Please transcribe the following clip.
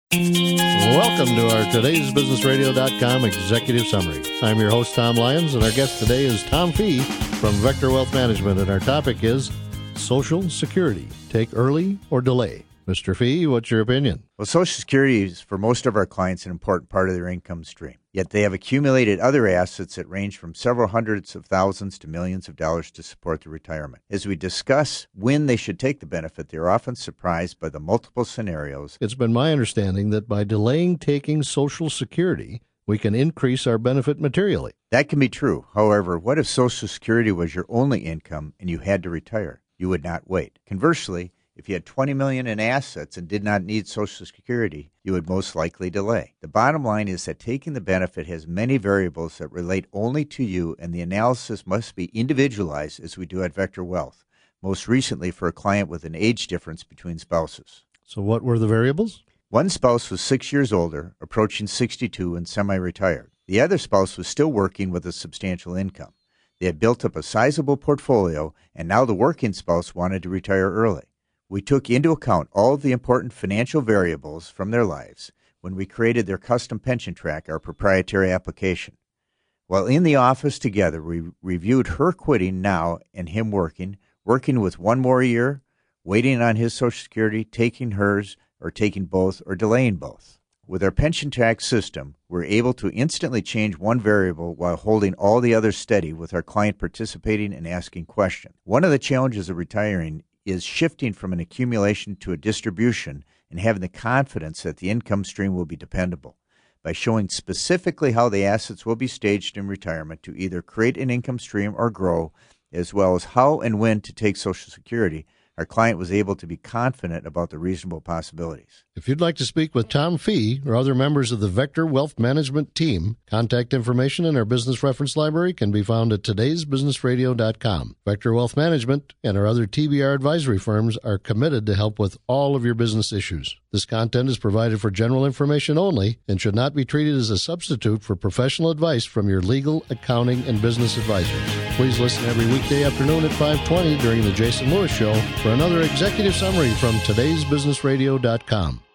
Welcome to our today'sbusinessradio.com executive summary. I'm your host, Tom Lyons, and our guest today is Tom Fee from Vector Wealth Management, and our topic is Social Security. Take early or delay? Mr. Fee, what's your opinion? Well, Social Security is, for most of our clients, an important part of their income stream. Yet they have accumulated other assets that range from several hundreds of thousands to millions of dollars to support their retirement. As we discuss when they should take the benefit, they are often surprised by the multiple scenarios. It's been my understanding that by delaying taking Social Security, we can increase our benefit materially. That can be true. However, what if Social Security was your only income and you had to retire? You would not wait. Conversely, if you had $20 million in assets and did not need Social Security, you would most likely delay. The bottom line is that taking the benefit has many variables that relate only to you, and the analysis must be individualized as we do at Vector Wealth, most recently for a client with an age difference between spouses. So what were the variables? One spouse was 6 years older, approaching 62 and semi-retired. The other spouse was still working with a substantial income. They had built up a sizable portfolio, and now the working spouse wanted to retire early. We took into account all of the important financial variables from their lives when we created their custom pension track, our proprietary application. While in the office together, we reviewed her quitting now and him working with one more year, waiting on his Social Security, taking hers, or taking both, or delaying both. With our pension track system, we're able to instantly change one variable while holding all the others steady with our client participating and asking questions. One of the challenges of retiring is shifting from an accumulation to a distribution and having the confidence that the income stream will be dependable. By showing specifically how the assets will be staged in retirement to either create an income stream or grow, as well as how and when to take Social Security, our client was able to be confident about the reasonable possibilities. If you'd like to speak with Tom Fee or other members of the Vector Wealth Management team, contact information in our business reference library can be found at today'sbusinessradio.com. Vector Wealth Management and our other TBR advisory firms are committed to help with all of your business issues. This content is provided for general information only and should not be treated as a substitute for professional advice from your legal, accounting, and business advisors. Please listen every weekday afternoon at 5:20 during the Jason Lewis Show for another executive summary from today'sbusinessradio.com.